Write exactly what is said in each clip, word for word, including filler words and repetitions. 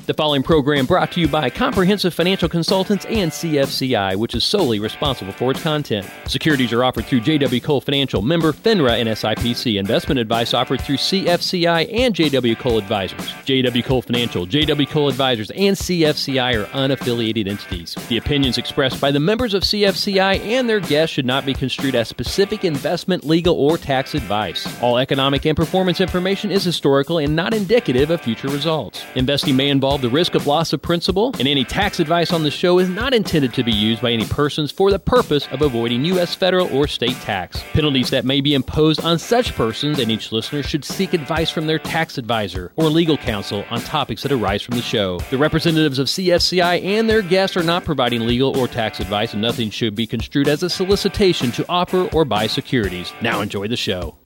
The following program brought to you by Comprehensive Financial Consultants and C F C I, which is solely responsible for its content. Securities are offered through J W. Cole Financial, member FINRA and S I P C. Investment advice offered through C F C I and J W. Cole Advisors. J W. Cole Financial, J W. Cole Advisors, and C F C I are unaffiliated entities. The opinions expressed by the members of C F C I and their guests should not be construed as specific investment, legal, or tax advice. All economic and performance information is historical and not indicative of future results. Investing may involve the risk of loss of principal, and any tax advice on the show is not intended to be used by any persons for the purpose of avoiding U S federal or state tax. Penalties that may be imposed on such persons and each listener should seek advice from their tax advisor or legal counsel on topics that arise from the show. The representatives of C F C I and their guests are not providing legal or tax advice, and nothing should be construed as a solicitation to offer or buy securities. Now enjoy the show.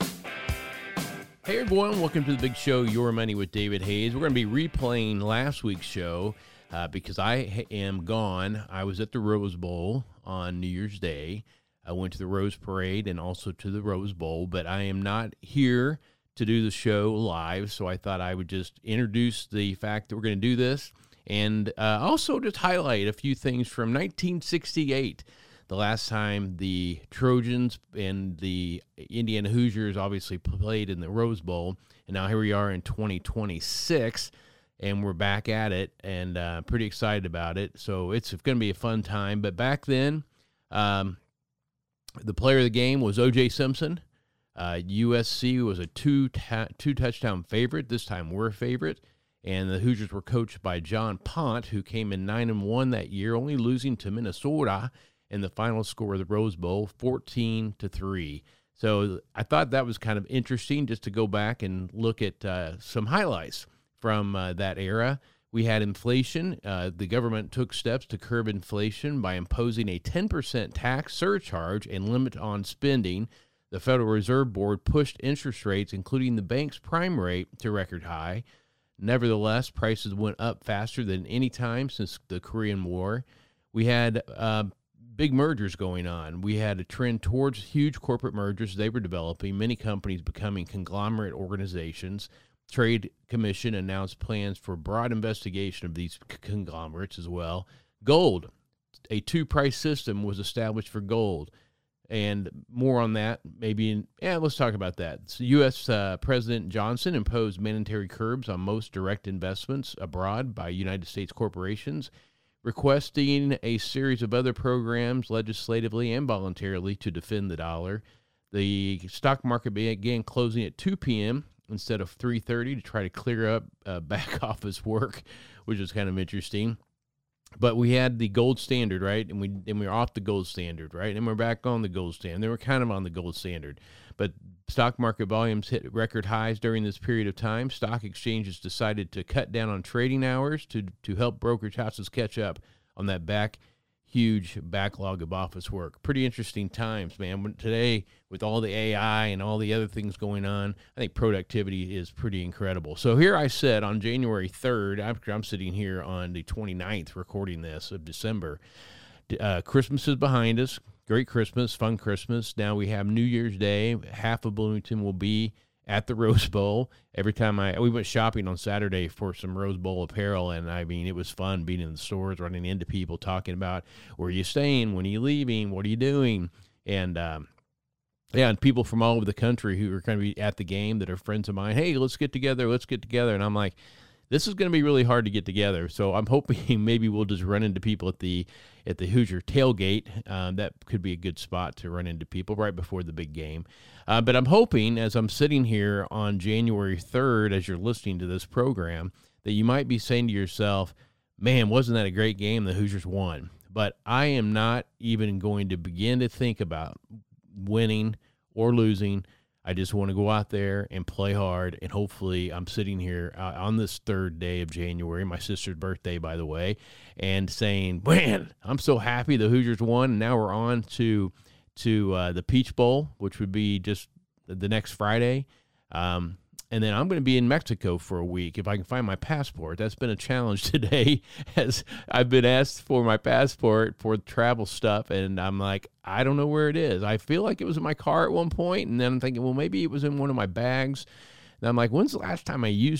Hey everyone, welcome to the big show, Your Money with David Hayes. We're going to be replaying last week's show uh, because I am gone. I was at the Rose Bowl on New Year's Day. I went to the Rose Parade and also to the Rose Bowl, but I am not here to do the show live, so I thought I would just introduce the fact that we're going to do this and uh, also just highlight a few things from nineteen sixty-eight. The last time the Trojans and the Indiana Hoosiers obviously played in the Rose Bowl, and now here we are in twenty twenty-six, and we're back at it, and uh, pretty excited about it. So it's going to be a fun time. But back then, um, the player of the game was O J Simpson. Uh, U S C was a two ta- two touchdown favorite. This time we're a favorite, and the Hoosiers were coached by John Pont, who came in nine and one that year, only losing to Minnesota in the final score of the Rose Bowl, fourteen to three. So I thought that was kind of interesting just to go back and look at uh, some highlights from uh, that era. We had inflation. Uh, the government took steps to curb inflation by imposing a ten percent tax surcharge and limit on spending. The Federal Reserve Board pushed interest rates, including the bank's prime rate, to record high. Nevertheless, prices went up faster than any time since the Korean War. We had uh, big mergers going on. We had a trend towards huge corporate mergers. They were developing, many companies becoming conglomerate organizations. Trade Commission announced plans for broad investigation of these c- conglomerates as well. Gold, a two-price system was established for gold. And more on that, maybe in, yeah, let's talk about that. So U S Uh, President Johnson imposed mandatory curbs on most direct investments abroad by United States corporations, requesting a series of other programs legislatively and voluntarily to defend the dollar. The stock market began closing at two p.m. instead of three thirty to try to clear up uh, back office work, which is kind of interesting. But we had the gold standard, right? And we and we were off the gold standard, right? And we're back on the gold standard. They were kind of on the gold standard. But stock market volumes hit record highs during this period of time. Stock exchanges decided to cut down on trading hours to, to help brokerage houses catch up on that back huge backlog of office work. Pretty interesting times, man. Today, with all the A I and all the other things going on, I think productivity is pretty incredible. So here I said on January third, after I'm sitting here on the twenty-ninth recording this of December, uh, Christmas is behind us. Great Christmas, fun Christmas. Now we have New Year's Day. Half of Bloomington will be at the Rose Bowl. Every time I, we went shopping on Saturday for some Rose Bowl apparel, and I mean, it was fun being in the stores, running into people, talking about where are you staying, when are you leaving, what are you doing, and um, yeah, and people from all over the country who are going to be at the game that are friends of mine. Hey, let's get together, let's get together, and I'm like, this is going to be really hard to get together. So I'm hoping maybe we'll just run into people at the at the Hoosier tailgate. Um, that could be a good spot to run into people right before the big game. Uh, but I'm hoping, as I'm sitting here on January third, as you're listening to this program, that you might be saying to yourself, man, wasn't that a great game? The Hoosiers won. But I am not even going to begin to think about winning or losing. I just want to go out there and play hard, and hopefully I'm sitting here uh, on this third day of January, my sister's birthday, by the way, and saying, man, I'm so happy the Hoosiers won, and now we're on to to uh, the Peach Bowl, which would be just the next Friday. Um, and then I'm going to be in Mexico for a week if I can find my passport. That's been a challenge today, as I've been asked for my passport for travel stuff, and I'm like, I don't know where it is. I feel like it was in my car at one point, and then I'm thinking, well, maybe it was in one of my bags. And I'm like, when's the last time I used it?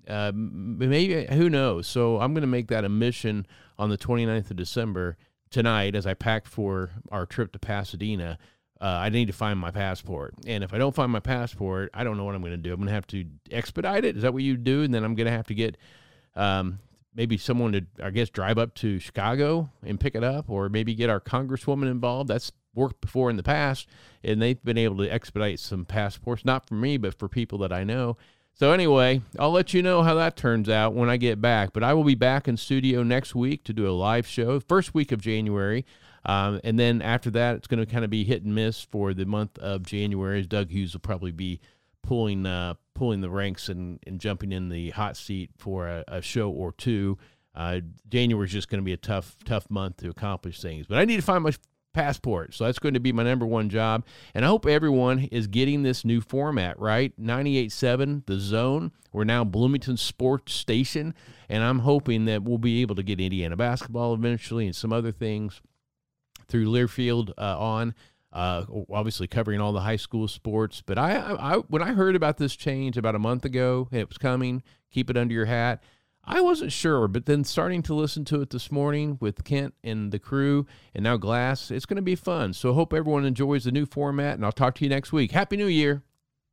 Uh, maybe, who knows? So I'm going to make that a mission on the twenty-ninth of December tonight as I pack for our trip to Pasadena. Uh, I need to find my passport. And if I don't find my passport, I don't know what I'm going to do. I'm going to have to expedite it. Is that what you do? And then I'm going to have to get um, maybe someone to, I guess, drive up to Chicago and pick it up, or maybe get our congresswoman involved. That's worked before in the past, and they've been able to expedite some passports, not for me, but for people that I know. So anyway, I'll let you know how that turns out when I get back. But I will be back in studio next week to do a live show, first week of January. Um, and then after that, it's going to kind of be hit and miss for the month of January, as Doug Hughes will probably be pulling uh, pulling the ranks and, and jumping in the hot seat for a, a show or two. Uh, January is just going to be a tough, tough month to accomplish things. But I need to find my passport, so that's going to be my number one job. And I hope everyone is getting this new format right. ninety-eight point seven, The Zone. We're now Bloomington Sports Station, and I'm hoping that we'll be able to get Indiana basketball eventually and some other things through Learfield uh, on, uh, obviously covering all the high school sports. But I, I, I, when I heard about this change about a month ago, and it was coming, keep it under your hat, I wasn't sure. But then starting to listen to it this morning with Kent and the crew, and now Glass, it's going to be fun. So I hope everyone enjoys the new format, and I'll talk to you next week. Happy New Year.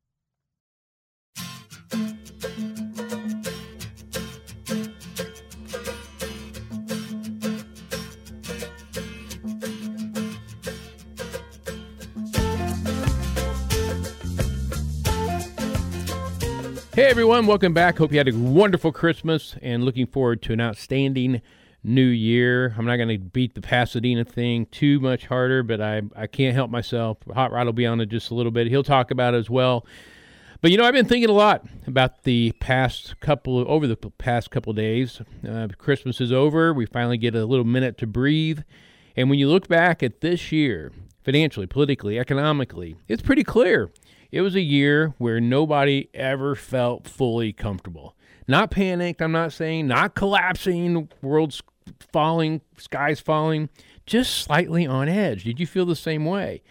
Hey everyone, welcome back. Hope you had a wonderful Christmas and looking forward to an outstanding new year. I'm not going to beat the Pasadena thing too much harder, but I, I can't help myself. Hot Rod will be on it just a little bit. He'll talk about it as well. But you know, I've been thinking a lot about the past couple, over the past couple of days. Uh, Christmas is over. We finally get a little minute to breathe. And when you look back at this year, financially, politically, economically, it's pretty clear. It was a year where nobody ever felt fully comfortable. Not panicked, I'm not saying, not collapsing, world's falling, skies falling, just slightly on edge. Did you feel the same way?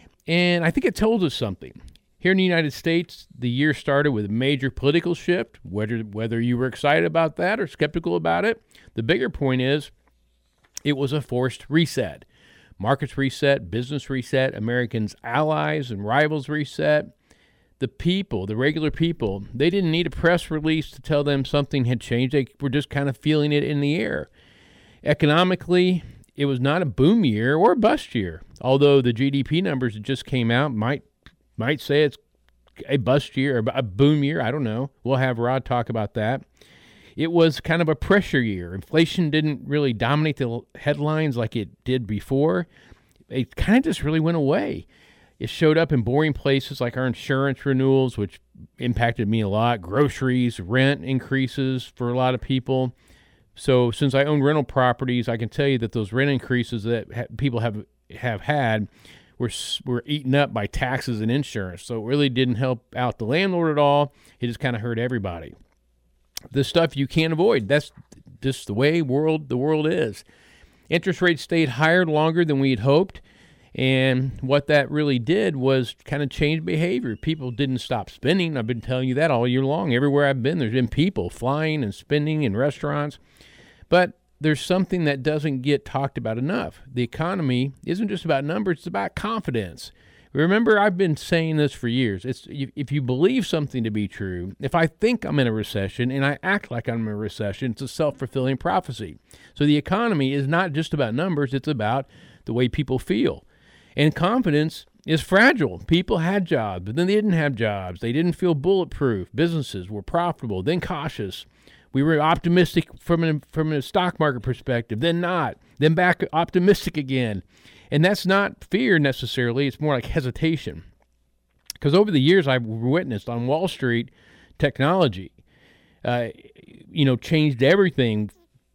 And I think it told us something. Here in the United States, the year started with a major political shift, whether, whether you were excited about that or skeptical about it. The bigger point is it was a forced reset. Markets reset, business reset, Americans' allies and rivals reset. The people, the regular people, they didn't need a press release to tell them something had changed. They were just kind of feeling it in the air. Economically, it was not a boom year or a bust year, although the G D P numbers that just came out might might say it's a bust year or a boom year. I don't know. We'll have Rod talk about that. It was kind of a pressure year. Inflation didn't really dominate the headlines like it did before. It kind of just really went away. It showed up in boring places like our insurance renewals, which impacted me a lot, groceries, rent increases for a lot of people. So since I own rental properties, I can tell you that those rent increases that ha- people have have had were, were eaten up by taxes and insurance. So it really didn't help out the landlord at all. It just kind of hurt everybody. The stuff you can't avoid. That's just the way world the world is. Interest rates stayed higher longer than we had hoped, and what that really did was kind of change behavior. People didn't stop spending. I've been telling you that all year long. Everywhere I've been, there's been people flying and spending in restaurants. But there's something that doesn't get talked about enough. The economy isn't just about numbers, it's about confidence. Remember, I've been saying this for years. It's if you believe something to be true, if I think I'm in a recession and I act like I'm in a recession, it's a self-fulfilling prophecy. So the economy is not just about numbers, it's about the way people feel. And confidence is fragile. People had jobs, but then they didn't have jobs. They didn't feel bulletproof. Businesses were profitable, then cautious. We were optimistic from a, from a stock market perspective, then not, then back optimistic again. And that's not fear necessarily. It's more like hesitation. Because over the years I've witnessed on Wall Street, technology, uh, you know, changed everything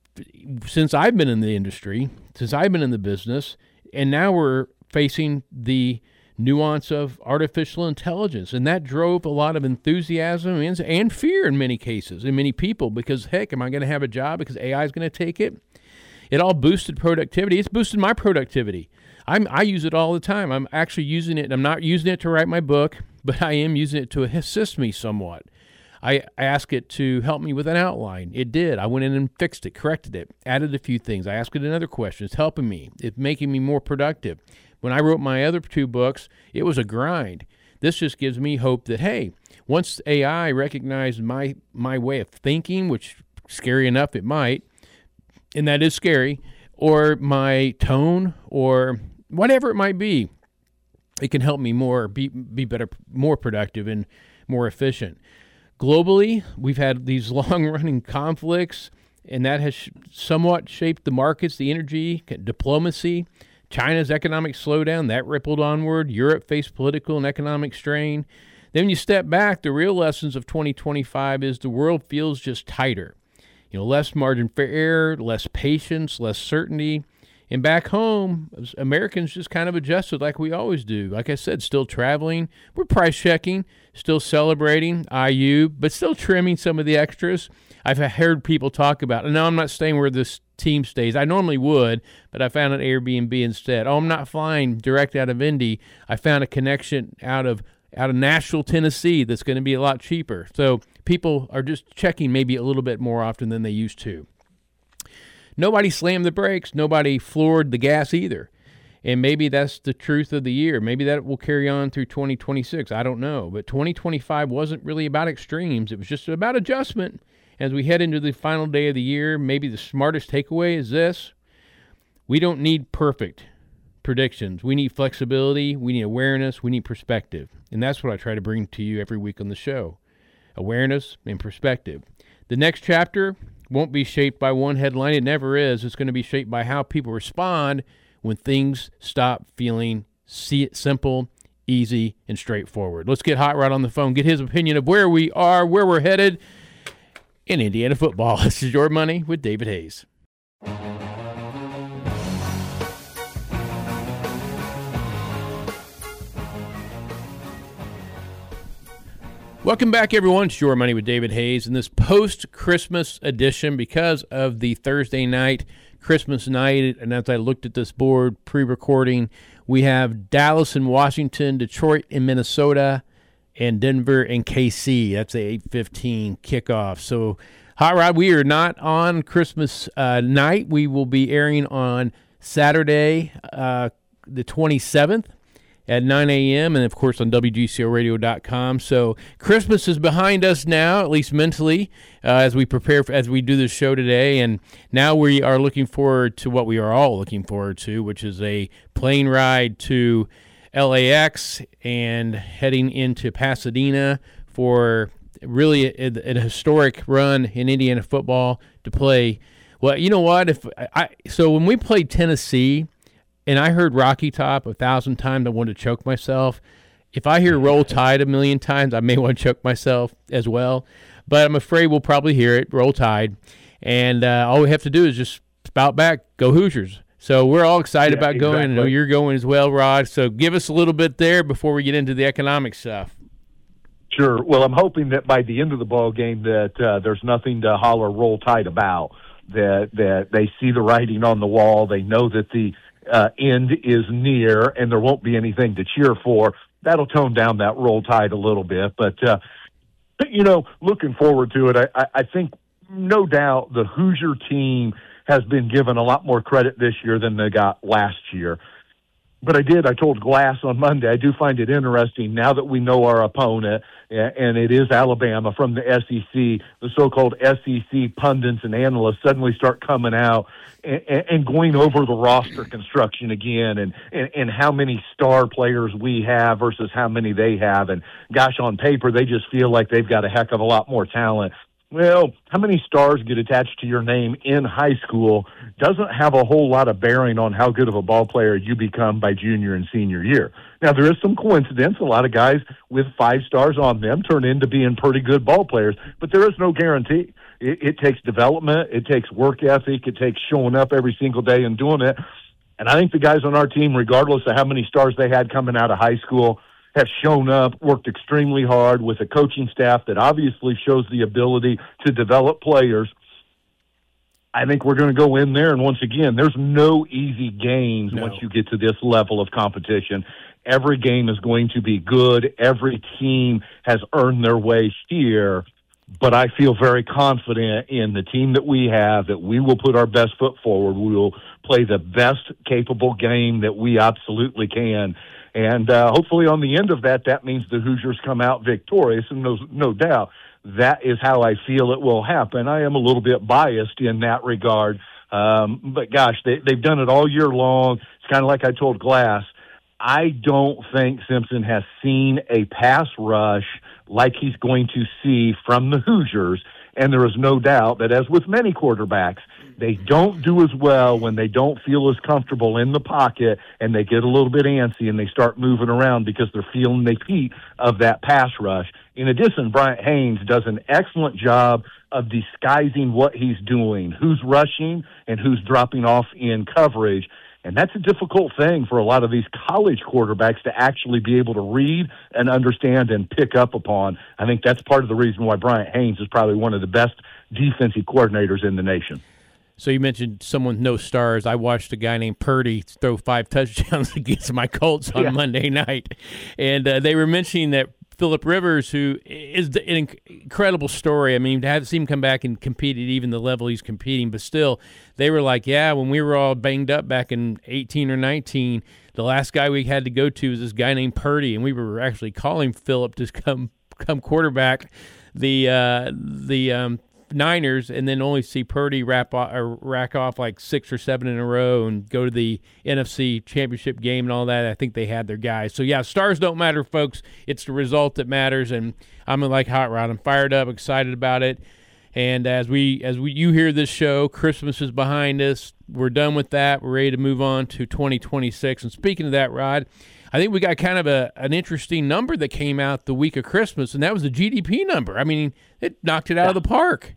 since I've been in the industry, since I've been in the business. And now we're facing the nuance of artificial intelligence. And that drove a lot of enthusiasm and, and fear in many cases, in many people, because, heck, am I going to have a job because A I is going to take it? It all boosted productivity. It's boosted my productivity. I'm, I use it all the time. I'm actually using it. I'm not using it to write my book, but I am using it to assist me somewhat. I asked it to help me with an outline. It did. I went in and fixed it, corrected it, added a few things. I asked it another question. It's helping me. It's making me more productive. When I wrote my other two books, it was a grind. This just gives me hope that, hey, once A I recognized my, my way of thinking, which scary enough it might, and that is scary, or my tone or whatever it might be, it can help me more, be, be better, more productive and more efficient. Globally, we've had these long-running conflicts, and that has sh- somewhat shaped the markets, the energy, diplomacy. China's economic slowdown, that rippled onward. Europe faced political and economic strain. Then when you step back, the real lessons of twenty twenty-five is the world feels just tighter. You know, less margin for error, less patience, less certainty. And back home, Americans just kind of adjusted like we always do. Like I said, still traveling. We're price checking, still celebrating I U, but still trimming some of the extras. I've heard people talk about, and now I'm not staying where this team stays. I normally would, but I found an Airbnb instead. Oh, I'm not flying direct out of Indy. I found a connection out of out of Nashville, Tennessee that's going to be a lot cheaper. So people are just checking maybe a little bit more often than they used to. Nobody slammed the brakes. Nobody floored the gas either. And maybe that's the truth of the year. Maybe that will carry on through twenty twenty-six. I don't know. But twenty twenty-five wasn't really about extremes. It was just about adjustment. As we head into the final day of the year, maybe the smartest takeaway is this. We don't need perfect predictions. We need flexibility. We need awareness. We need perspective. And that's what I try to bring to you every week on the show. Awareness and perspective. The next chapter won't be shaped by one headline. It never is. It's going to be shaped by how people respond when things stop feeling simple, easy, and straightforward. Let's get Hot Rod on the phone, get his opinion of where we are, where we're headed in Indiana football. This is Your Money with David Hayes. Welcome back, everyone. It's Your Money with David Hayes in this post-Christmas edition because of the Thursday night, Christmas night. And as I looked at this board pre-recording, we have Dallas and Washington, Detroit and Minnesota, and Denver and K C. That's the eight fifteen kickoff. So, Hot Rod, we are not on Christmas uh, night. We will be airing on Saturday, uh, the twenty-seventh. At nine a.m. and, of course, on W G C O radio dot com. So Christmas is behind us now, at least mentally, uh, as we prepare, for, as we do this show today. And now we are looking forward to what we are all looking forward to, which is a plane ride to L A X and heading into Pasadena for really a, a, a historic run in Indiana football to play. Well, you know what? If I So when we played Tennessee, and I heard Rocky Top a thousand times, I wanted to choke myself. If I hear Roll Tide a million times, I may want to choke myself as well. But I'm afraid we'll probably hear it, Roll Tide. And uh, all we have to do is just spout back, go Hoosiers. So we're all excited yeah, about going. Exactly. I know you're going as well, Rod. So give us a little bit there before we get into the economic stuff. Sure. Well, I'm hoping that by the end of the ball game that uh, there's nothing to holler Roll Tide about, that, that they see the writing on the wall. They know that the Uh, end is near, and there won't be anything to cheer for. That'll tone down that Roll Tide a little bit. But, uh, you know, looking forward to it, I, I think no doubt the Hoosier team has been given a lot more credit this year than they got last year. But I did, I told Glass on Monday, I do find it interesting now that we know our opponent, and it is Alabama from the S E C, the so-called S E C pundits and analysts suddenly start coming out and, and going over the roster construction again and, and, and how many star players we have versus how many they have. And gosh, on paper, they just feel like they've got a heck of a lot more talent. Well, how many stars get attached to your name in high school doesn't have a whole lot of bearing on how good of a ball player you become by junior and senior year. Now, there is some coincidence. A lot of guys with five stars on them turn into being pretty good ball players, but there is no guarantee. It, it takes development. It takes work ethic. It takes showing up every single day and doing it. And I think the guys on our team, regardless of how many stars they had coming out of high school, have shown up, worked extremely hard with a coaching staff that obviously shows the ability to develop players. I think we're going to go in there, and once again, there's no easy games no. once you get to this level of competition. Every game is going to be good. Every team has earned their way here. but I feel very confident in the team that we have, that we will put our best foot forward. We will play the best capable game that we absolutely can. And uh, hopefully on the end of that, that means the Hoosiers come out victorious, and no, no doubt that is how I feel it will happen. I am a little bit biased in that regard, um, but gosh, they, they've done it all year long. It's kind of like I told Glass. I don't think Simpson has seen a pass rush like he's going to see from the Hoosiers, and there is no doubt that, as with many quarterbacks, they don't do as well when they don't feel as comfortable in the pocket, and they get a little bit antsy and they start moving around because they're feeling the heat of that pass rush. In addition, Bryant Haynes does an excellent job of disguising what he's doing, who's rushing and who's dropping off in coverage. And that's a difficult thing for a lot of these college quarterbacks to actually be able to read and understand and pick up upon. I think that's part of the reason why Bryant Haynes is probably one of the best defensive coordinators in the nation. So you mentioned someone with no stars. I watched a guy named Purdy throw five touchdowns against my Colts on yeah. Monday night. And uh, they were mentioning that Phillip Rivers, who is an incredible story. I mean, to have seen him come back and compete at even the level he's competing, but still, they were like, yeah, when we were all banged up back in eighteen or nineteen, the last guy we had to go to was this guy named Purdy, and we were actually calling Phillip to come come quarterback the uh, the um, Niners, and then only see Purdy wrap off, or rack off like six or seven in a row and go to the N F C Championship game and all that. I think they had their guys. So, yeah, stars don't matter, folks. It's the result that matters, and I'm like Hot Rod. I'm fired up, excited about it. And as we as we you hear this show, Christmas is behind us. We're done with that. We're ready to move on to twenty twenty-six. And speaking of that, Rod, I think we got kind of a an interesting number that came out the week of Christmas, and that was the G D P number. I mean, it knocked it out of the park.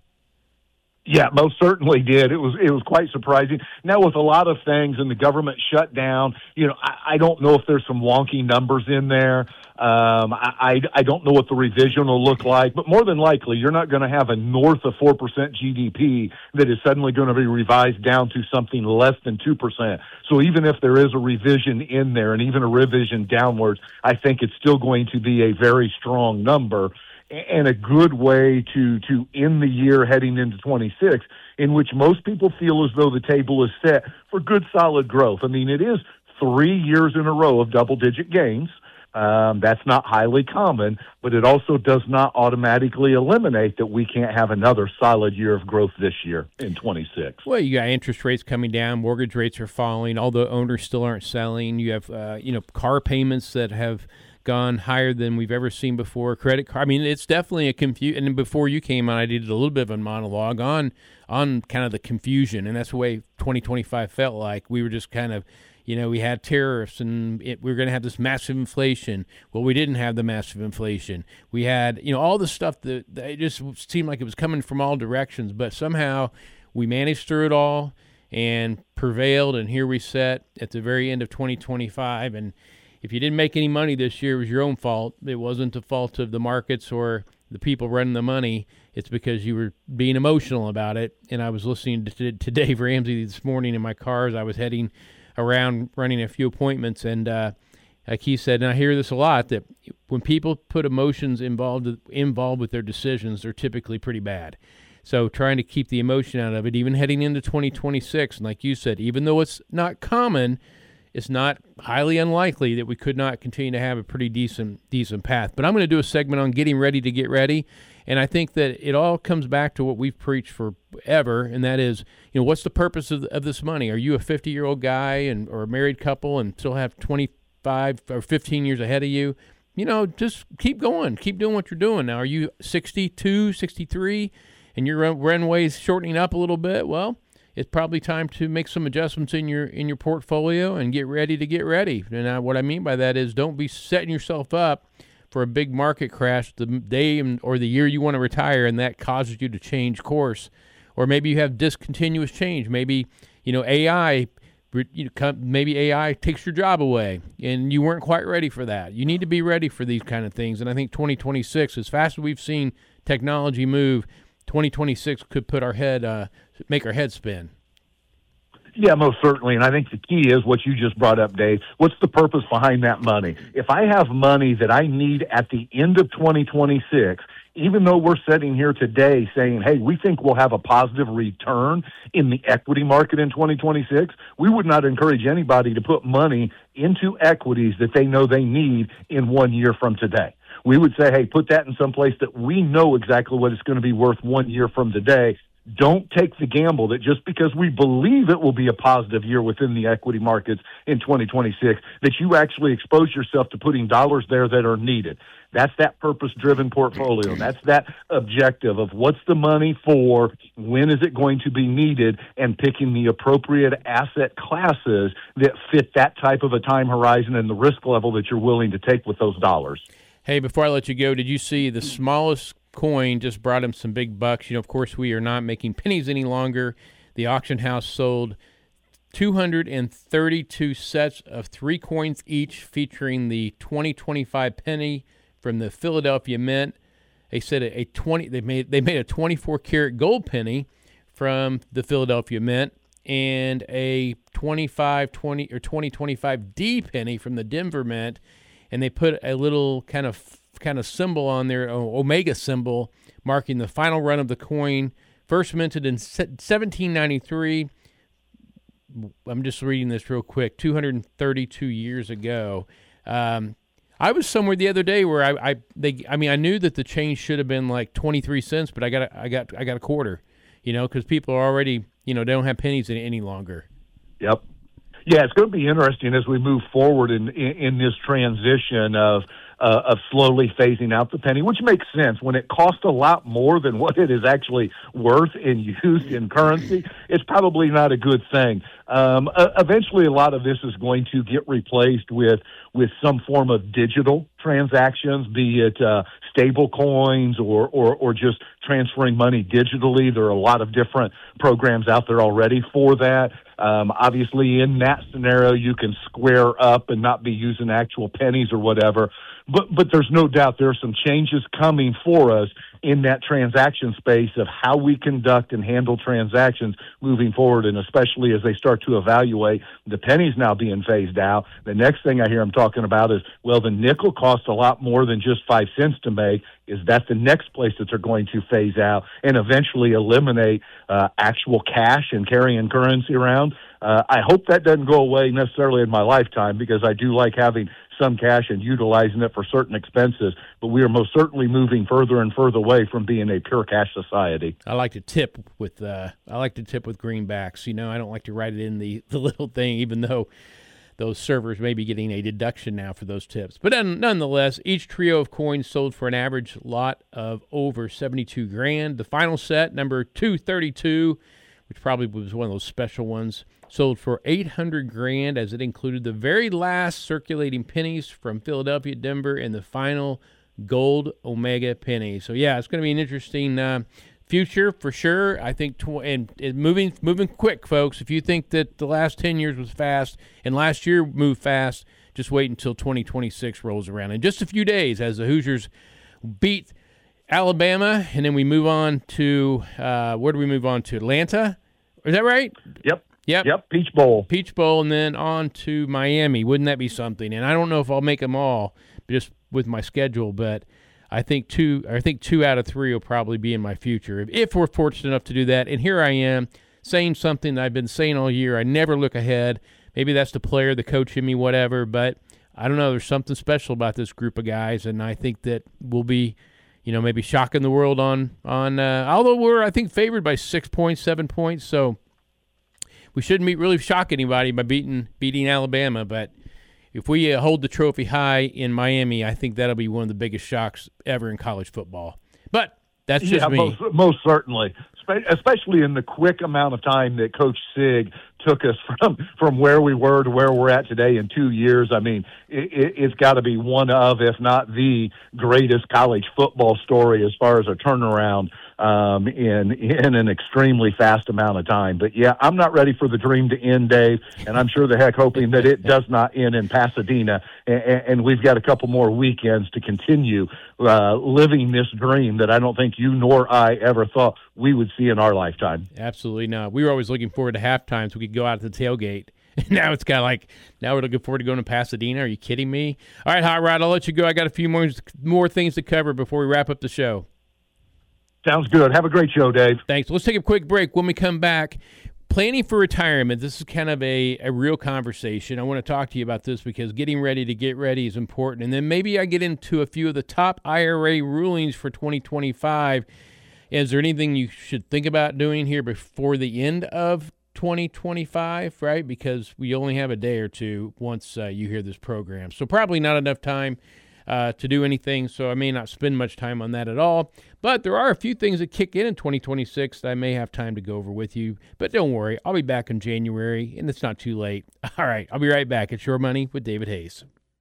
Yeah, most certainly did. It was it was quite surprising. Now, with a lot of things and the government shut down, you know, I, I don't know if there's some wonky numbers in there. Um, I, I I don't know what the revision will look like, but more than likely, you're not going to have a north of four percent G D P that is suddenly going to be revised down to something less than two percent. So even if there is a revision in there, and even a revision downwards, I think it's still going to be a very strong number, and a good way to, to end the year heading into twenty-six, in which most people feel as though the table is set for good, solid growth. I mean, it is three years in a row of double-digit gains. Um, that's not highly common, but it also does not automatically eliminate that we can't have another solid year of growth this year in twenty-six. Well, you got interest rates coming down, mortgage rates are falling, although owners still aren't selling. You have, uh, you know, car payments that have gone higher than we've ever seen before. Credit card, I mean, it's definitely a confusion. And before you came on, I did a little bit of a monologue on on kind of the confusion, and that's the way twenty twenty-five felt like. We were just kind of, you know, we had tariffs, and it, we were going to have this massive inflation. Well, we didn't have the massive inflation. We had, you know, all the stuff that, that it just seemed like it was coming from all directions, but somehow we managed through it all and prevailed, and here we sit at the very end of twenty twenty-five, and if you didn't make any money this year, it was your own fault. It wasn't the fault of the markets or the people running the money. It's because you were being emotional about it. And I was listening to, to Dave Ramsey this morning in my car as I was heading around running a few appointments. And uh, like he said, and I hear this a lot, that when people put emotions involved involved with their decisions, they're typically pretty bad. So trying to keep the emotion out of it, even heading into twenty twenty-six. And like you said, even though it's not common, it's not highly unlikely that we could not continue to have a pretty decent decent path. But I'm going to do a segment on getting ready to get ready, and I think that it all comes back to what we've preached forever, and that is, you know, what's the purpose of, of this money? Are you a fifty-year-old guy and or a married couple and still have twenty-five or fifteen years ahead of you? You know, just keep going. Keep doing what you're doing. Now, are you sixty-two, sixty-three, and your runway's shortening up a little bit? Well, it's probably time to make some adjustments in your in your portfolio and get ready to get ready. And I, what I mean by that is, don't be setting yourself up for a big market crash the day or the year you want to retire, and that causes you to change course. Or maybe you have discontinuous change. Maybe, you know, A I, you know, maybe A I takes your job away, and you weren't quite ready for that. You need to be ready for these kind of things. And I think twenty twenty-six, as fast as we've seen technology move, twenty twenty-six could put our head, uh, make our head spin. Yeah, most certainly. And I think the key is what you just brought up, Dave. What's the purpose behind that money? If I have money that I need at the end of twenty twenty-six, even though we're sitting here today saying, hey, we think we'll have a positive return in the equity market in twenty twenty-six, we would not encourage anybody to put money into equities that they know they need in one year from today. We would say, hey, put that in some place that we know exactly what it's going to be worth one year from today. Don't take the gamble that just because we believe it will be a positive year within the equity markets in twenty twenty-six, that you actually expose yourself to putting dollars there that are needed. That's that purpose-driven portfolio. That's that objective of what's the money for, when is it going to be needed, and picking the appropriate asset classes that fit that type of a time horizon and the risk level that you're willing to take with those dollars. Hey, before I let you go, did you see the smallest coin just brought him some big bucks? You know, of course, we are not making pennies any longer. The auction house sold two hundred thirty-two sets of three coins each, featuring the twenty twenty-five penny from the Philadelphia Mint. They said a, a twenty. They made they made a twenty-four karat gold penny from the Philadelphia Mint and a twenty-five twenty or twenty twenty-five D penny from the Denver Mint, and they put a little kind of kind of symbol on there, Omega symbol, marking the final run of the coin. First minted in seventeen ninety-three. I'm just reading this real quick. two hundred thirty-two years ago. Um, I was somewhere the other day where I, I, they, I mean, I knew that the change should have been like twenty-three cents, but I got, a, I got, I got a quarter. You know, because people are already, you know, they don't have pennies any, any longer. Yep. Yeah, it's going to be interesting as we move forward in in, in this transition of. Uh, of slowly phasing out the penny, which makes sense. When it costs a lot more than what it is actually worth in use in currency, it's probably not a good thing. Um, uh, eventually, a lot of this is going to get replaced with with some form of digital transactions, be it uh, stable coins or, or, or just transferring money digitally. There are a lot of different programs out there already for that. Um, obviously, in that scenario, you can square up and not be using actual pennies or whatever. But but there's no doubt there are some changes coming for us in that transaction space of how we conduct and handle transactions moving forward, and especially as they start to evaluate the pennies now being phased out. The next thing I hear them talking about is, well, the nickel costs a lot more than just five cents to make. Is that the next place that they're going to phase out and eventually eliminate uh, actual cash and carrying currency around? Uh, I hope that doesn't go away necessarily in my lifetime, because I do like having some cash and utilizing it for certain expenses, but we are most certainly moving further and further away from being a pure cash society. I like to tip with uh, I like to tip with greenbacks. You know, I don't like to write it in the, the little thing, even though those servers may be getting a deduction now for those tips. But nonetheless, each trio of coins sold for an average lot of over seventy-two grand. The final set, number two thirty-two, which probably was one of those special ones, sold for eight hundred grand, as it included the very last circulating pennies from Philadelphia, Denver, and the final gold Omega penny. So yeah, it's going to be an interesting uh, future for sure. I think, tw- and, and moving moving quick, folks. If you think that the last ten years was fast and last year moved fast, just wait until twenty twenty-six rolls around. In just a few days, as the Hoosiers beat Alabama, and then we move on to uh, where do we move on to? Atlanta, is that right? Yep. Yep. Yep. Peach Bowl. Peach Bowl, and then on to Miami. Wouldn't that be something? And I don't know if I'll make them all just with my schedule, but I think two. I think two out of three will probably be in my future if, if we're fortunate enough to do that. And here I am saying something that I've been saying all year. I never look ahead. Maybe that's the player, the coach in me, whatever. But I don't know. There's something special about this group of guys, and I think that we'll be, you know, maybe shocking the world on on. Uh, although we're, I think, favored by six points, seven points, so we shouldn't be really shock anybody by beating beating Alabama. But if we uh, hold the trophy high in Miami, I think that'll be one of the biggest shocks ever in college football. But that's just yeah, me. Most, most certainly, especially in the quick amount of time that Coach Sig took us from from where we were to where we're at today in two years. I mean, it, it's got to be one of, if not the greatest college football story as far as a turnaround um, in in an extremely fast amount of time. But yeah, I'm not ready for the dream to end, Dave, and I'm sure the heck hoping that it does not end in Pasadena. And, and we've got a couple more weekends to continue uh, living this dream that I don't think you nor I ever thought we would see in our lifetime. Absolutely not. We were always looking forward to halftime so we could go out to the tailgate. Now it's kind of like, now we're looking forward to going to Pasadena. Are you kidding me? All right, Hot Rod, I'll let you go. I got a few more more things to cover before we wrap up the show. Sounds good. Have a great show, Dave. Thanks. Let's take a quick break. When we come back, planning for retirement, this is kind of a, a real conversation. I want to talk to you about this because getting ready to get ready is important. And then maybe I get into a few of the top I R A rulings for twenty twenty-five. Is there anything you should think about doing here before the end of twenty twenty-five, right? Because we only have a day or two once uh, you hear this program. So probably not enough time uh, to do anything, so I may not spend much time on that at all. But there are a few things that kick in in twenty twenty-six that I may have time to go over with you. But don't worry, I'll be back in January, and it's not too late. All right, I'll be right back. It's Your Money with David Hayes.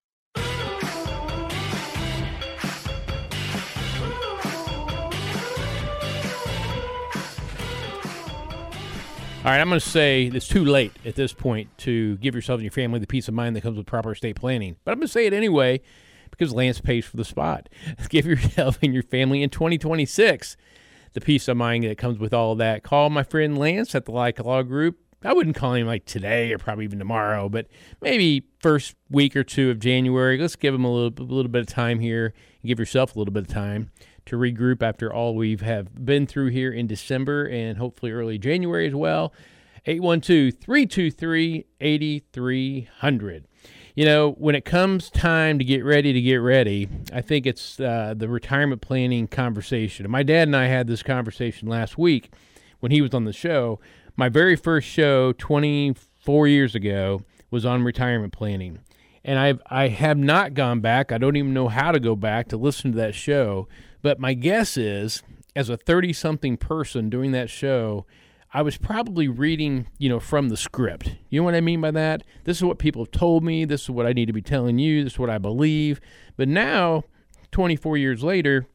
All right, I'm going to say it's too late at this point to give yourself and your family the peace of mind that comes with proper estate planning. But I'm going to say it anyway because Lance pays for the spot. Give yourself and your family in twenty twenty-six the peace of mind that comes with all of that. Call my friend Lance at the Like Law Group. I wouldn't call him like today or probably even tomorrow, but maybe first week or two of January. Let's give him a little, a little bit of time here and give yourself a little bit of time to regroup after all we've have been through here in December and hopefully early January as well. eight one two, three two three, eight three zero zero. You know, when it comes time to get ready to get ready, I think it's uh, the retirement planning conversation. And my dad and I had this conversation last week when he was on the show. My very first show twenty-four years ago was on retirement planning. And I've, I have not gone back. I don't even know how to go back to listen to that show. But my guess is, as a thirty-something person doing that show, I was probably reading, you know, from the script. You know what I mean by that? This is what people have told me. This is what I need to be telling you. This is what I believe. But now, twenty-four years later,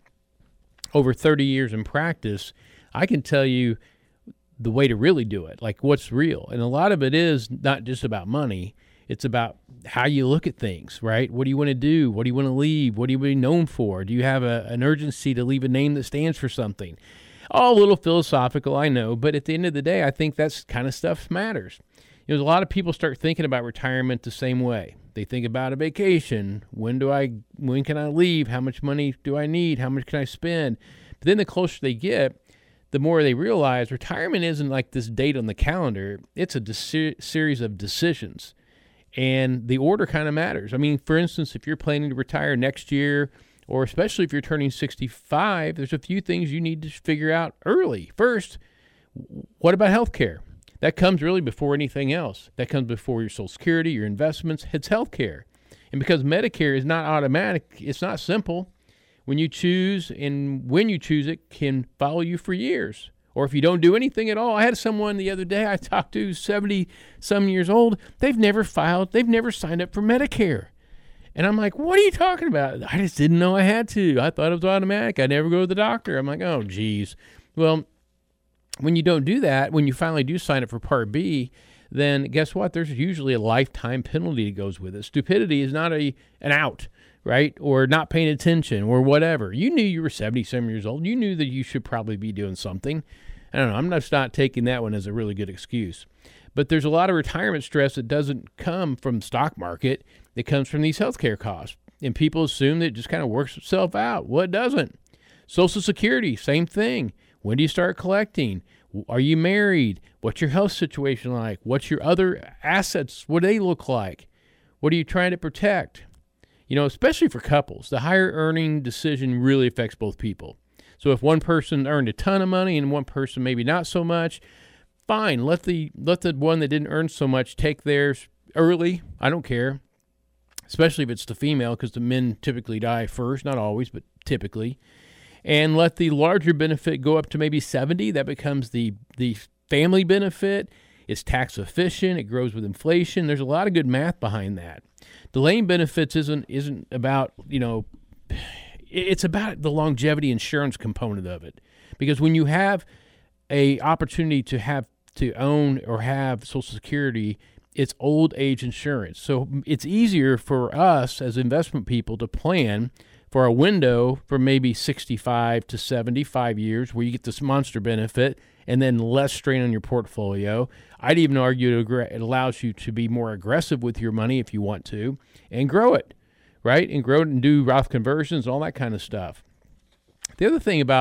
over thirty years in practice, I can tell you the way to really do it, like what's real. And a lot of it is not just about money. It's about how you look at things, right? What do you want to do? What do you want to leave? What do you want to be known for? Do you have a, an urgency to leave a name that stands for something? All a little philosophical, I know, but at the end of the day, I think that's kind of stuff matters. You know, a lot of people start thinking about retirement the same way. They think about a vacation. When do I, when can I leave? How much money do I need? How much can I spend? But then the closer they get, the more they realize retirement isn't like this date on the calendar. It's a de- series of decisions. And the order kind of matters. I mean, for instance, if you're planning to retire next year, or especially if you're turning sixty-five, there's a few things you need to figure out early. First, what about health care? That comes really before anything else. That comes before your Social Security, your investments. It's health care. And because Medicare is not automatic, it's not simple. When you choose and when you choose it can follow you for years. Or if you don't do anything at all. I had someone the other day I talked to, seventy-some years old. They've never filed. They've never signed up for Medicare. And I'm like, what are you talking about? I just didn't know I had to. I thought it was automatic. I never go to the doctor. I'm like, oh, geez. Well, when you don't do that, when you finally do sign up for Part B, then guess what? There's usually a lifetime penalty that goes with it. Stupidity is not a an out, right? Or not paying attention or whatever. You knew you were seventy-seven years old. You knew that you should probably be doing something. I don't know. I'm just not taking that one as a really good excuse. But there's a lot of retirement stress that doesn't come from the stock market. It comes from these healthcare costs. And people assume that it just kind of works itself out. Well, it doesn't. Social Security, same thing. When do you start collecting? Are you married? What's your health situation like? What's your other assets? What do they look like? What are you trying to protect? You know, especially for couples, the higher earning decision really affects both people. So if one person earned a ton of money and one person maybe not so much, fine. Let the let the one that didn't earn so much take theirs early. I don't care, especially if it's the female, because the men typically die first. Not always, but typically. And let the larger benefit go up to maybe seventy. That becomes the the family benefit. It's tax efficient. It grows with inflation. There's a lot of good math behind that. Delaying benefits isn't isn't about, you know, it's about the longevity insurance component of it. Because when you have a opportunity to have to own or have Social Security, it's old age insurance. So it's easier for us as investment people to plan for a window for maybe sixty-five to seventy-five years where you get this monster benefit and then less strain on your portfolio. I'd even argue it allows you to be more aggressive with your money if you want to and grow it, right? And grow it and do Roth conversions and all that kind of stuff. The other thing about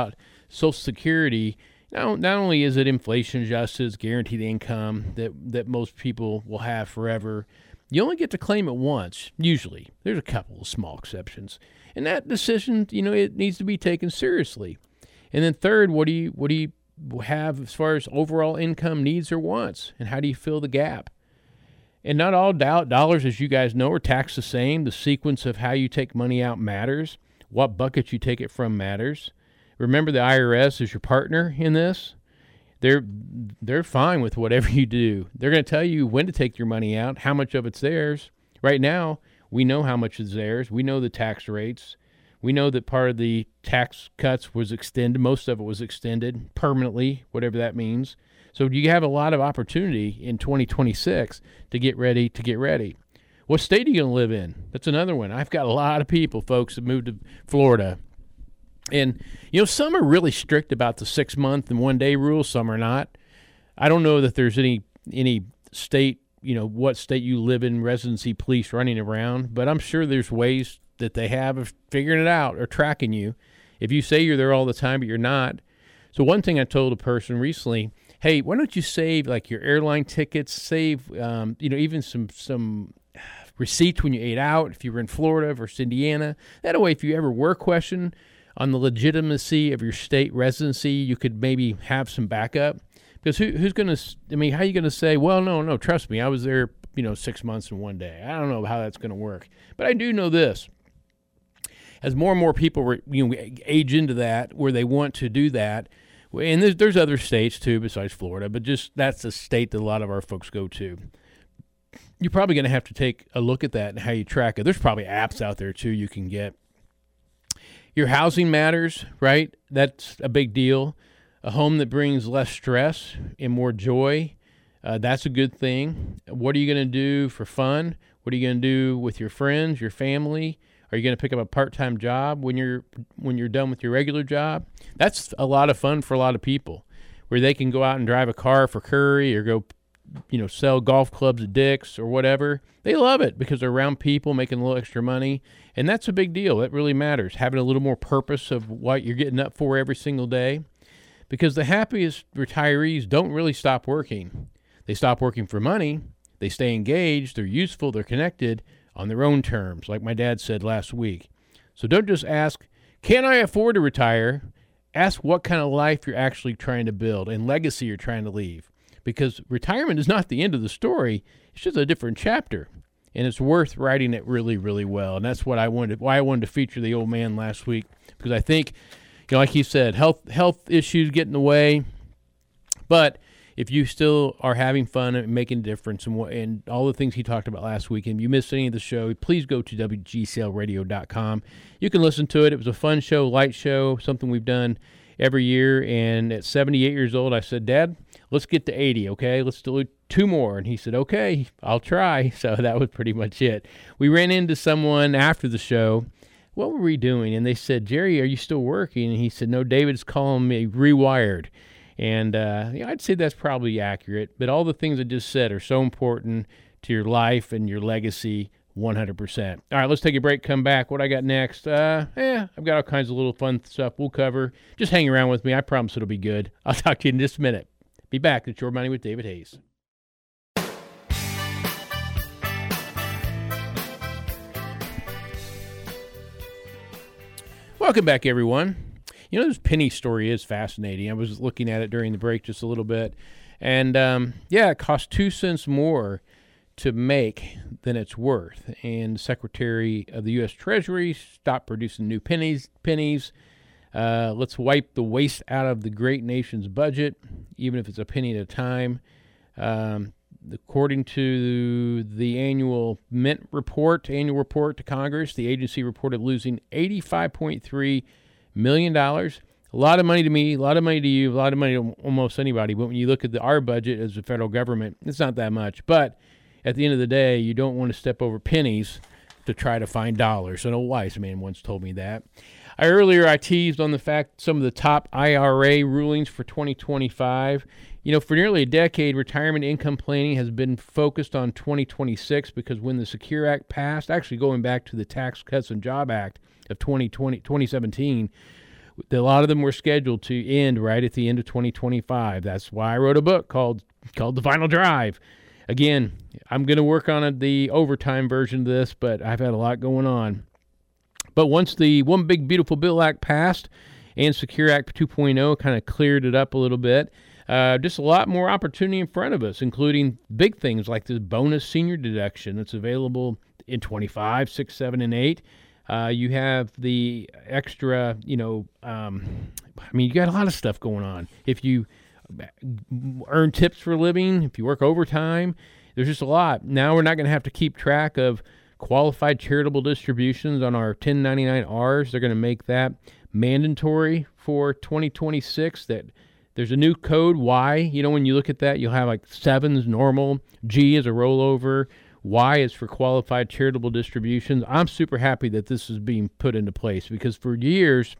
Social Security, not, not only is it inflation adjusted, it's guaranteed income that, that most people will have forever, you only get to claim it once, usually. There's a couple of small exceptions. And that decision, you know, it needs to be taken seriously. And then third, what do you what do you have as far as overall income needs or wants? And how do you fill the gap? And not all do- dollars, as you guys know, are taxed the same. The sequence of how you take money out matters. What bucket you take it from matters. Remember, the I R S is your partner in this. They're they're fine with whatever you do. They're going to tell you when to take your money out, how much of it's theirs. Right now, we know how much is theirs. We know the tax rates. We know that part of the tax cuts was extended. Most of it was extended permanently, whatever that means. So you have a lot of opportunity in twenty twenty-six to get ready to get ready. What state are you going to live in? That's another one. I've got a lot of people, folks, that moved to Florida. And, you know, some are really strict about the six-month and one-day rule. Some are not. I don't know that there's any any state, you know, what state you live in, residency police running around. But I'm sure there's ways that they have of figuring it out or tracking you. If you say you're there all the time, but you're not. So one thing I told a person recently, hey, why don't you save like your airline tickets, save, um, you know, even some some receipts when you ate out, if you were in Florida versus Indiana. That way, if you ever were questioned on the legitimacy of your state residency, you could maybe have some backup. Because who, who's going to, I mean, how are you going to say, well, no, no, trust me, I was there, you know, six months and one day. I don't know how that's going to work. But I do know this. As more and more people re, you know, age into that, where they want to do that, and there's, there's other states too besides Florida, but just that's the state that a lot of our folks go to. You're probably going to have to take a look at that and how you track it. There's probably apps out there too you can get. Your housing matters, right? That's a big deal. A home that brings less stress and more joy, uh, that's a good thing. What are you going to do for fun? What are you going to do with your friends, your family? Are you going to pick up a part-time job when you're when you're done with your regular job? That's a lot of fun for a lot of people, where they can go out and drive a car for Curry or go, you know, sell golf clubs at Dick's or whatever. They love it because they're around people making a little extra money, and that's a big deal. That really matters, having a little more purpose of what you're getting up for every single day, because the happiest retirees don't really stop working. They stop working for money. They stay engaged. They're useful. They're connected on their own terms, like my dad said last week. So don't just ask, can I afford to retire? Ask what kind of life you're actually trying to build and legacy you're trying to leave. Because retirement is not the end of the story. It's just a different chapter. And it's worth writing it really, really well. And that's what I wanted, why I wanted to feature the old man last week. Because I think, you know, like he said, health health issues get in the way. But if you still are having fun and making a difference and, and all the things he talked about last week, and you missed any of the show, please go to W G C L radio dot com. You can listen to it. It was a fun show, light show, something we've done every year. And at seventy-eight years old, I said, Dad, let's get to eighty, okay? Let's do two more. And he said, okay, I'll try. So that was pretty much it. We ran into someone after the show. What were we doing? And they said, Jerry, are you still working? And he said, no, David's calling me rewired. And uh, yeah, I'd say that's probably accurate. But all the things I just said are so important to your life and your legacy, one hundred percent. All right, let's take a break, come back. What I got next? Uh, yeah, I've got all kinds of little fun stuff we'll cover. Just hang around with me. I promise it'll be good. I'll talk to you in just a minute. Be back. It's Your Money with David Hayes. Welcome back, everyone. You know, this penny story is fascinating. I was looking at it during the break just a little bit. And, um, yeah, it costs two cents more to make than it's worth. And the Secretary of the U S Treasury stopped producing new pennies. pennies. Uh, let's wipe the waste out of the great nation's budget, even if it's a penny at a time. Um, according to the annual Mint report, annual report to Congress, the agency reported losing eighty-five point three million dollars. A lot of money to me, a lot of money to you, a lot of money to almost anybody. But when you look at the, our budget as a federal government, it's not that much. But at the end of the day, you don't want to step over pennies to try to find dollars. An old wise man once told me that. I, earlier, I teased on the fact some of the top I R A rulings for twenty twenty-five. You know, for nearly a decade, retirement income planning has been focused on twenty twenty-six because when the Secure Act passed, actually going back to the Tax Cuts and Jobs Act of twenty twenty, twenty seventeen, A lot of them were scheduled to end right at the end of twenty twenty-five. That's why I wrote a book called called The Final Drive. Again, I'm going to work on a, the overtime version of this, but I've had a lot going on. But once the One Big Beautiful Bill Act passed and Secure Act two point oh kind of cleared it up a little bit, uh, just a lot more opportunity in front of us, including big things like this bonus senior deduction that's available in twenty-five, six, seven, and eight. Uh, you have the extra, you know, um, I mean, you got a lot of stuff going on. If you earn tips for a living, if you work overtime, there's just a lot. Now we're not going to have to keep track of qualified charitable distributions on our ten ninety-nine R's. They're going to make that mandatory for twenty twenty-six. That there's a new code, Y. You know, when you look at that, you'll have like sevens normal, G is a rollover, Y is for qualified charitable distributions. I'm super happy that this is being put into place because for years,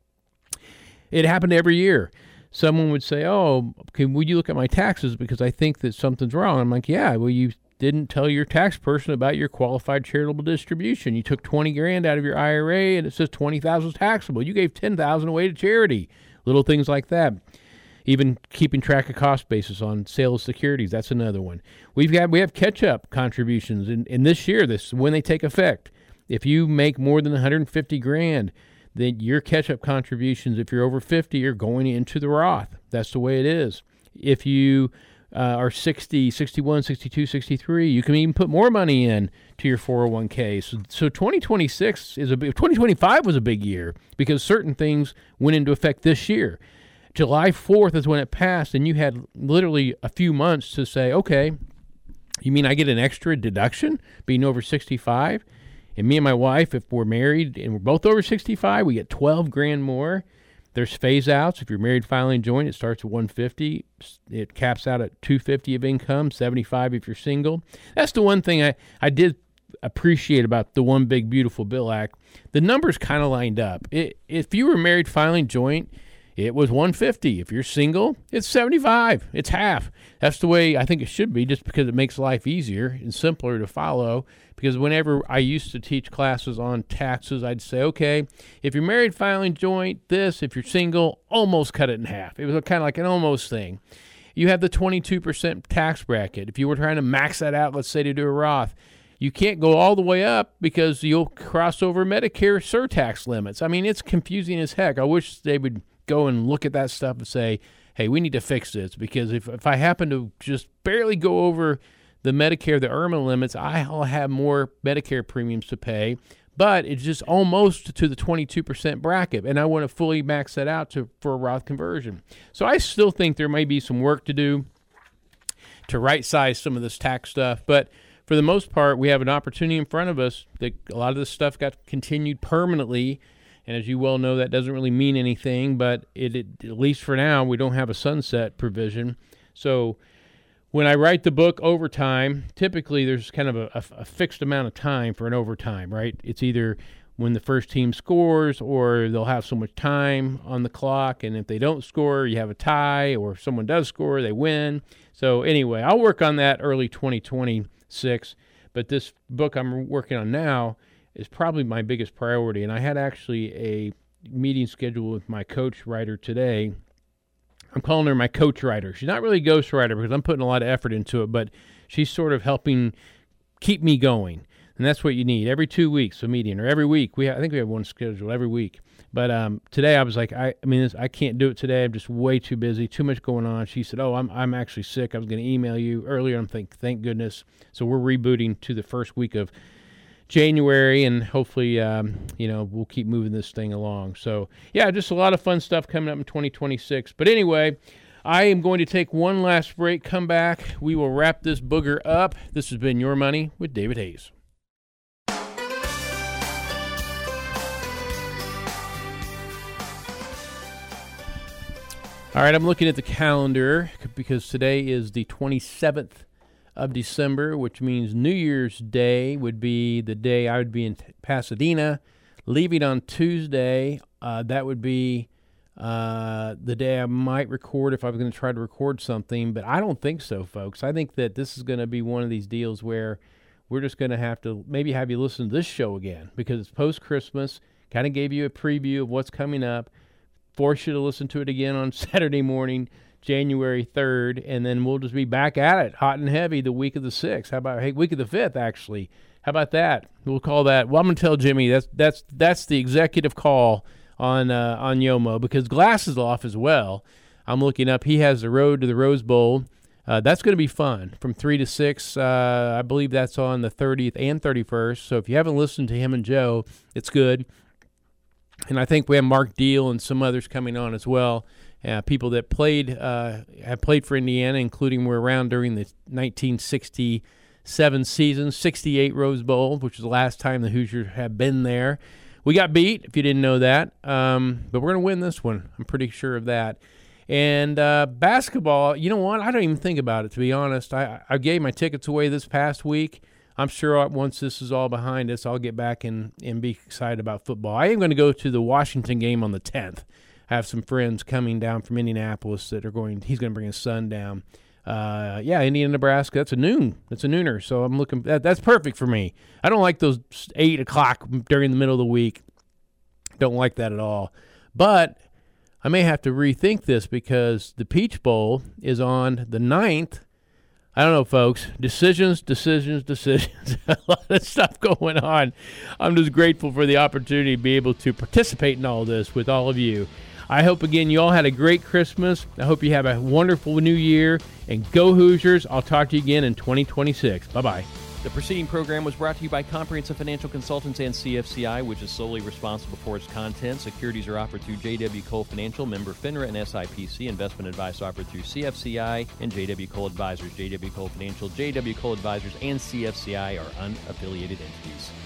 it happened every year. Someone would say, oh, can will you look at my taxes because I think that something's wrong? I'm like, yeah, well, you didn't tell your tax person about your qualified charitable distribution. You took twenty grand out of your I R A and it says twenty thousand is taxable. You gave ten thousand away to charity. Little things like that. Even keeping track of cost basis on sale of securities, that's another one. We've got we have catch-up contributions in, in this year, this when they take effect. If you make more than one hundred fifty grand, then your catch-up contributions, if you're over fifty, are going into the Roth. That's the way it is. If you uh, are sixty, sixty-one, sixty-two, sixty-three, you can even put more money in to your four oh one k. So, so twenty twenty-six is a big, twenty twenty-five was a big year because certain things went into effect this year. July fourth is when it passed, and you had literally a few months to say, okay, you mean I get an extra deduction being over sixty-five? And me and my wife, if we're married and we're both over sixty-five, we get twelve grand more. There's phase outs. If you're married filing joint, it starts at one hundred fifty. It caps out at two hundred fifty of income, seventy-five if you're single. That's the one thing I, I did appreciate about the One Big Beautiful Bill Act. The numbers kind of lined up. It, if you were married filing joint, it was one hundred fifty. If you're single, it's seventy-five. It's half. That's the way I think it should be, just because it makes life easier and simpler to follow. Because whenever I used to teach classes on taxes, I'd say, okay, if you're married filing joint, this. If you're single, almost cut it in half. It was kind of like an almost thing. You have the twenty-two percent tax bracket. If you were trying to max that out, let's say to do a Roth, you can't go all the way up because you'll cross over Medicare surtax limits. I mean, it's confusing as heck. I wish they would go and look at that stuff and say, hey, we need to fix this, because if, if I happen to just barely go over the Medicare, the IRMA limits, I'll have more Medicare premiums to pay, but it's just almost to the twenty-two percent bracket, and I want to fully max that out to for a Roth conversion. So I still think there may be some work to do to right-size some of this tax stuff, but for the most part, we have an opportunity in front of us that a lot of this stuff got continued permanently. And as you well know, that doesn't really mean anything, but it, it at least for now, we don't have a sunset provision. So when I write the book Overtime, typically there's kind of a, a, a fixed amount of time for an overtime, right? It's either when the first team scores, or they'll have so much time on the clock, and if they don't score, you have a tie, or if someone does score, they win. So anyway, I'll work on that early twenty twenty-six, but this book I'm working on now is probably my biggest priority. And I had actually a meeting scheduled with my coach writer today. I'm calling her my coach writer. She's not really a ghost writer because I'm putting a lot of effort into it, but she's sort of helping keep me going. And that's what you need. Every two weeks, a meeting, or every week. We have, I think we have one scheduled every week. But um, today I was like, I, I mean, this, I can't do it today. I'm just way too busy, too much going on. She said, oh, I'm I'm actually sick. I was going to email you earlier. I'm thinking, thank goodness. So we're rebooting to the first week of January, and hopefully, um, you know, we'll keep moving this thing along. So, yeah, just a lot of fun stuff coming up in twenty twenty-six. But anyway, I am going to take one last break, come back. We will wrap this booger up. This has been Your Money with David Hayes. All right, I'm looking at the calendar because today is the twenty-seventh of December, which means New Year's Day would be the day I would be in Pasadena, leaving on Tuesday. Uh, that would be uh, the day I might record if I was going to try to record something, but I don't think so, folks. I think that this is going to be one of these deals where we're just going to have to maybe have you listen to this show again because it's post-Christmas, kind of gave you a preview of what's coming up. force you to listen to it again on Saturday morning, January third, and then we'll just be back at it, hot and heavy, the week of the sixth. How about, hey, week of the fifth, actually. How about that? We'll call that. Well, I'm going to tell Jimmy that's that's that's the executive call on uh, on Yomo, because Glass is off as well. I'm looking up. He has the road to the Rose Bowl. Uh, that's going to be fun from three to six. Uh, I believe that's on the thirtieth and thirty-first. So if you haven't listened to him and Joe, it's good. And I think we have Mark Deal and some others coming on as well. Uh, people that played uh, have played for Indiana, including were around during the nineteen sixty-seven season, sixty-eight Rose Bowl, which was the last time the Hoosiers have been there. We got beat, if you didn't know that, um, but we're going to win this one. I'm pretty sure of that. And uh, basketball, you know what? I don't even think about it, to be honest. I, I gave my tickets away this past week. I'm sure once this is all behind us, I'll get back and, and be excited about football. I am going to go to the Washington game on the tenth. I have some friends coming down from Indianapolis that are going – he's going to bring his son down. Uh, yeah, Indiana, Nebraska, that's a noon. That's a nooner, so I'm looking that, – that's perfect for me. I don't like those eight o'clock during the middle of the week. Don't like that at all. But – I may have to rethink this because the Peach Bowl is on the ninth. I don't know, folks. Decisions, decisions, decisions. A lot of stuff going on. I'm just grateful for the opportunity to be able to participate in all this with all of you. I hope, again, you all had a great Christmas. I hope you have a wonderful new year. And go Hoosiers. I'll talk to you again in twenty twenty-six. Bye-bye. The preceding program was brought to you by Comprehensive Financial Consultants and C F C I, which is solely responsible for its content. Securities are offered through J W. Cole Financial, member FINRA and S I P C. Investment advice offered through C F C I and J W. Cole Advisors. J W. Cole Financial, J W. Cole Advisors, and C F C I are unaffiliated entities.